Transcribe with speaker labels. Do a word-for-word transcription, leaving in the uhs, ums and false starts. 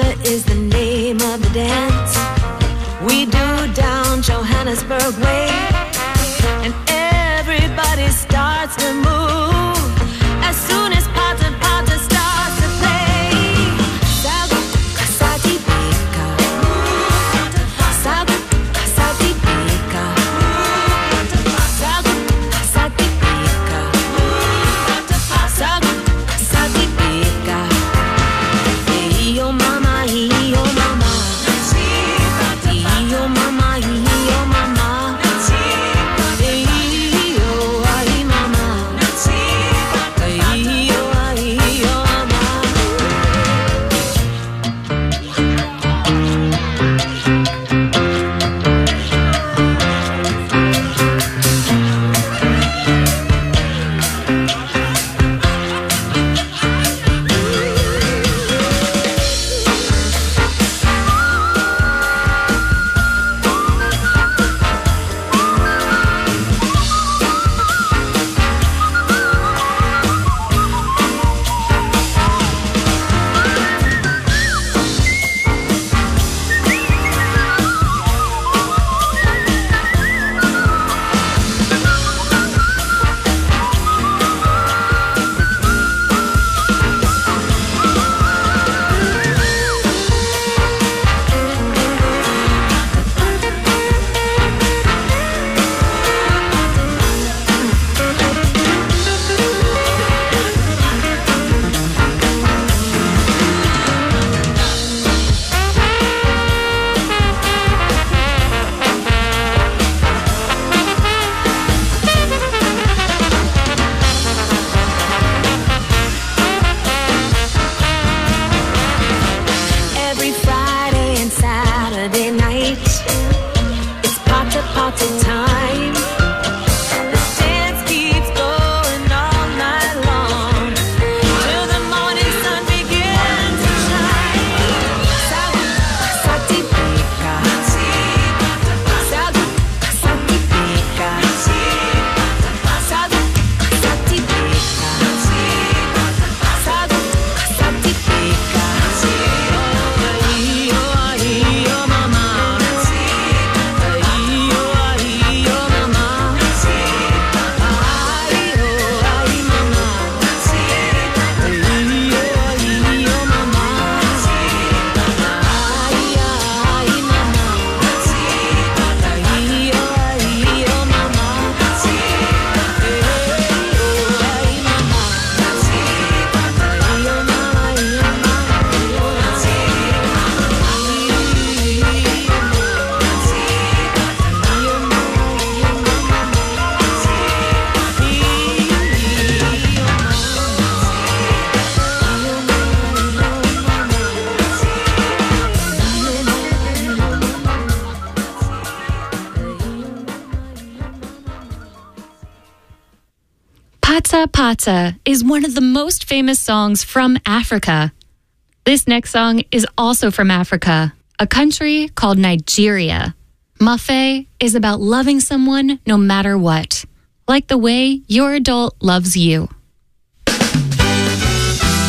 Speaker 1: is the name of the dance. We do down Johannesburg way, and everybody starts to move as soon as Pata Pata starts to play. Sagu Kasati Pika, Sagu Kasati Pika, Sagu Kasati Pika, Sagu Kasati Pika. Hey yo mama, hey yo mama, hey yo mama, hey yo mama.
Speaker 2: Pata Pata is one of the most famous songs from Africa. This next song is also from Africa, a country called Nigeria. Mafe is about loving someone no matter what, like the way your adult loves you.